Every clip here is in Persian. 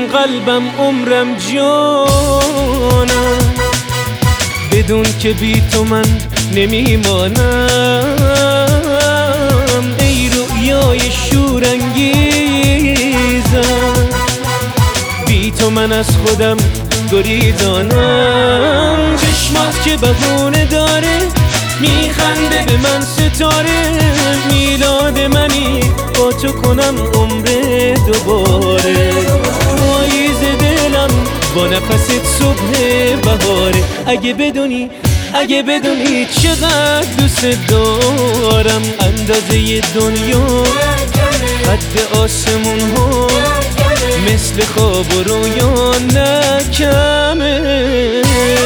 قلبم عمرم جانم، بدون که بی تو من نمیمانم. ای رویای شورانگیزم، بی تو من از خودم گریزانم. چشمات که بهونه داره میخنده به من ستاره، میلاد منی با تو کنم عمر دوباره. پاییز دلم با نفست صبح بهاره. اگه بدونی چقدر دوست دارم، اندازه دنیا قد آسمون ها مثل خواب و رویا نکمه.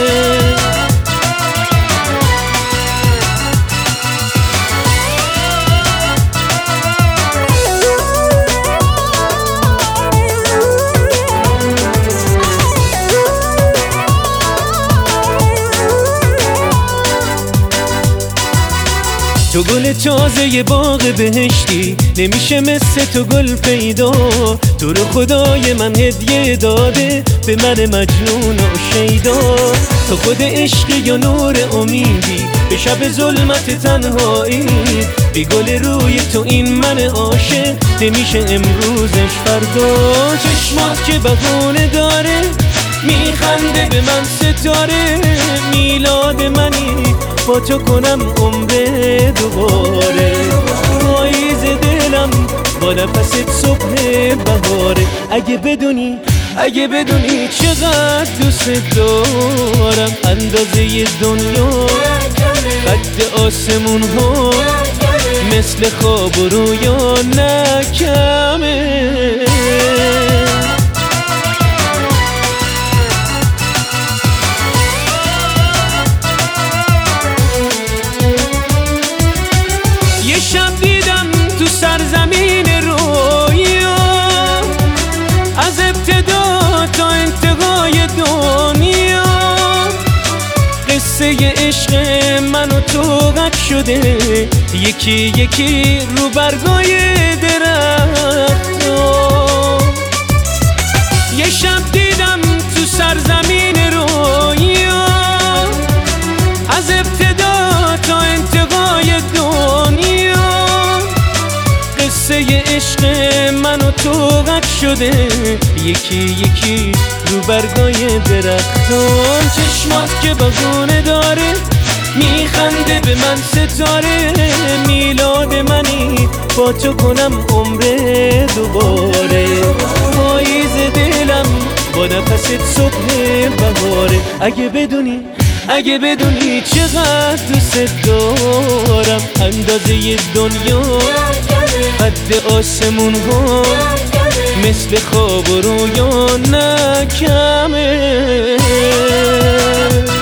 تو گل تازه باغ بهشتی، نمیشه مثل تو گل پیدا. تو رو خدای من هدیه داده به من مجنون و شیدا. تو خود عشقی یا نور امیدی به شب ظلمت تنهایی. بی گل روی تو این من عاشق نمیشه امروزش فردا. چشمات که بهونه داره میخنده به من ستاره، میلاد منی با تو کنم عمر دوباره. پاییز دلم با نفست صبح بهاره. اگه بدونی چقدر دوست دارم، اندازه دنیا قد آسمون ها مثل خواب و رویا نکمه. شب دیدم تو سرزمین رویا، از ابتدا تا انتهای دنیا. قصه عشق من و تو قد شده یکی یکی رو برگای درخت‌ها. یه شب دیدم تو سرزمین رویا، از ابتدا تا انتهای دنیا. قصه عشق من و تو قد شده یکی یکی رو برگای درختان. چشمات که بهونه داره میخنده به من ستاره، میلاد منی با تو کنم عمر دوباره. پاییز دلم با نفست صبح بهاره. اگه بدونی چقدر دوست دارم، اندازه دنیا قد آسمون ها مثل خواب و رویا نکمه.